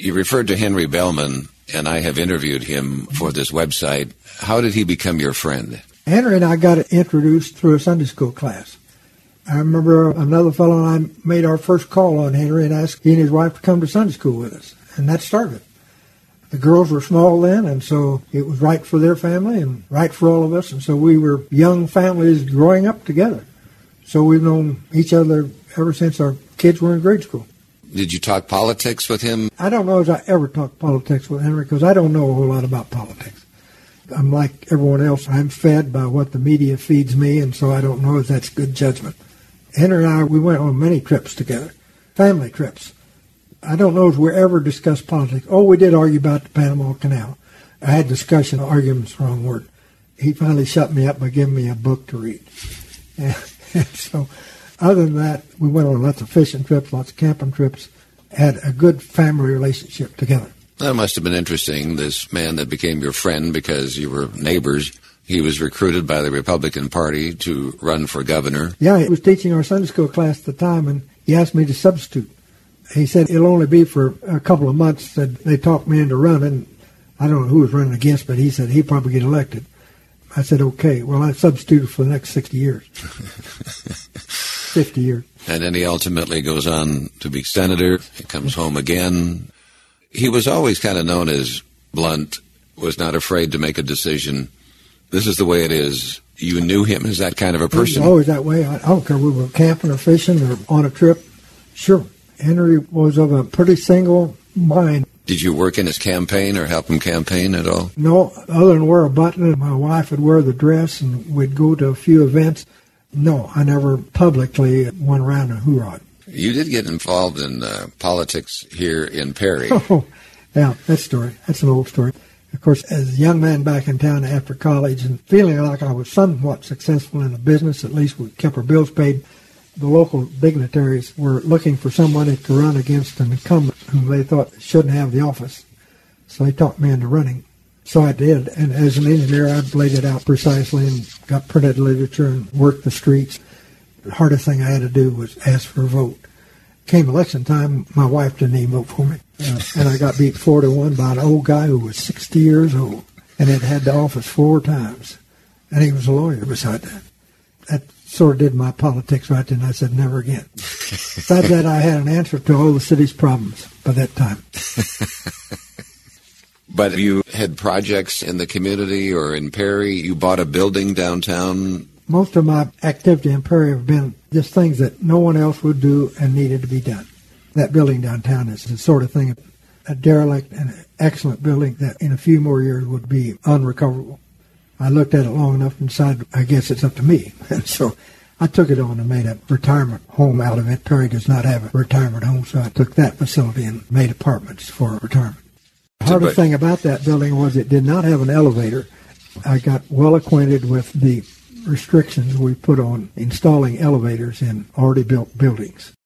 You referred to Henry Bellman, and I have interviewed him for this website. How did he become your friend? Henry and I got introduced through a Sunday school class. I remember another fellow and I made our first call on Henry and asked he and his wife to come to Sunday school with us. And that started. The girls were small then, and so it was right for their family and right for all of us. And so we were young families growing up together. So we've known each other ever since our kids were in grade school. Did you talk politics with him? I don't know if I ever talked politics with Henry because I don't know a whole lot about politics. I'm like everyone else. I'm fed by what the media feeds me, and so I don't know if that's good judgment. Henry and I, we went on many trips together, family trips. I don't know if we ever discussed politics. Oh, we did argue about the Panama Canal. I had discussion, argument's the wrong word. He finally shut me up by giving me a book to read. And so other than that, we went on lots of fishing trips, lots of camping trips, had a good family relationship together. That must have been interesting, this man that became your friend because you were neighbors. He was recruited by the Republican Party to run for governor. Yeah, he was teaching our Sunday school class at the time, and he asked me to substitute. He said it'll only be for a couple of months that they talked me into running. I don't know who was running against, but he said he'd probably get elected. I said, okay. Well, I substituted for the next 60 years. 50 years. And then he ultimately goes on to be senator. He comes home again. He was always kind of known as blunt, was not afraid to make a decision. This is the way it is. You knew him as that kind of a person? He was always that way. I don't care if we were camping or fishing or on a trip. Sure. Henry was of a pretty single mind. Did you work in his campaign or help him campaign at all? No, other than wear a button and my wife would wear the dress and we'd go to a few events. No, I never publicly went around and hoorah'd. You did get involved in politics here in Perry. Oh, yeah, that's an old story. Of course, as a young man back in town after college and feeling like I was somewhat successful in the business, at least we kept our bills paid, the local dignitaries were looking for somebody to run against an incumbent whom they thought shouldn't have the office. So they talked me into running. So I did, and as an engineer, I laid it out precisely and got printed literature and worked the streets. The hardest thing I had to do was ask for a vote. Came election time, my wife didn't even vote for me. And I got beat 4-1 by an old guy who was 60 years old and had had the office 4 times. And he was a lawyer beside that. That sort of did my politics right then. I said, never again. Besides that, I had an answer to all the city's problems by that time. But you had projects in the community or in Perry? You bought a building downtown? Most of my activity in Perry have been just things that no one else would do and needed to be done. That building downtown is the sort of thing, a derelict and an excellent building that in a few more years would be unrecoverable. I looked at it long enough and decided, I guess it's up to me. And so I took it on and made a retirement home out of it. Perry does not have a retirement home, so I took that facility and made apartments for retirement. The hardest thing about that building was it did not have an elevator. I got well acquainted with the restrictions we put on installing elevators in already built buildings.